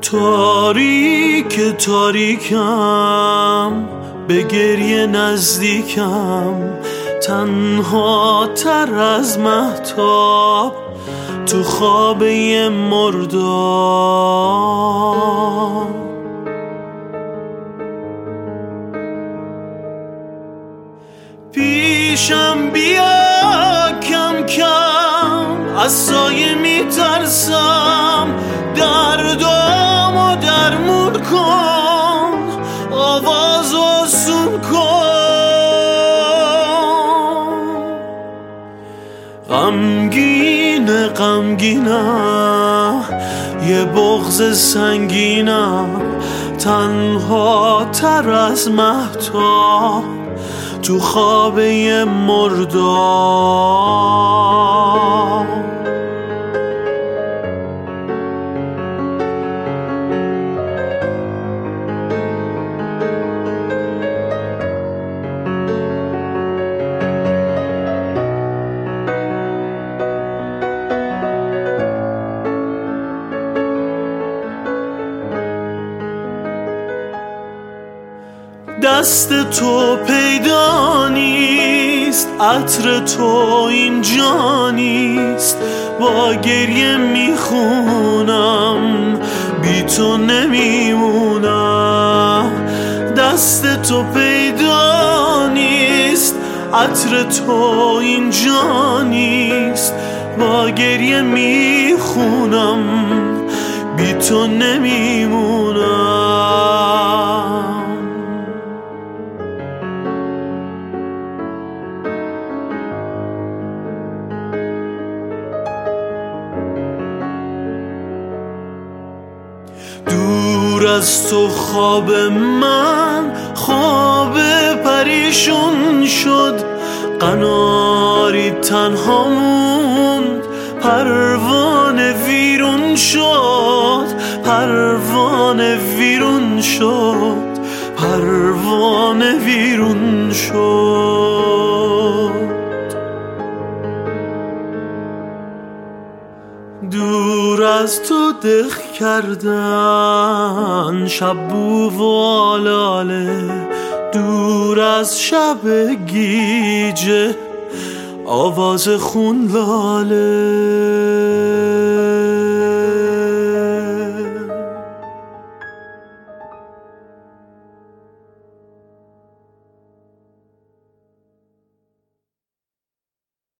تاریک تاریکم، به گریه نزدیکم، تنها تر از مهتاب تو خواب یه مرداب. پیشم بیا کم کم، از سایه میترسم، دردامو درمون کن، آواز آسون کن. غمگینه غمگینم، یه بغض سنگینم، تنها تر از مهتاب تو خواب یه مرداب. دست تو پیدا نیست، عطر تو اینجا نیست، با گریه میخونم، بی تو نمیمونم. دست تو پیدا نیست، عطر تو اینجا نیست، با گریه میخونم، بی تو نمیمونم. دور از تو خواب من خواب پریشون شد، قناری تنها موند، پروانه ویرون شد، پروانه ویرون شد، پروانه ویرون شد. دور از تو دق کردن شب بو و آلاله، دور از شب گیجه آواز خون لاله.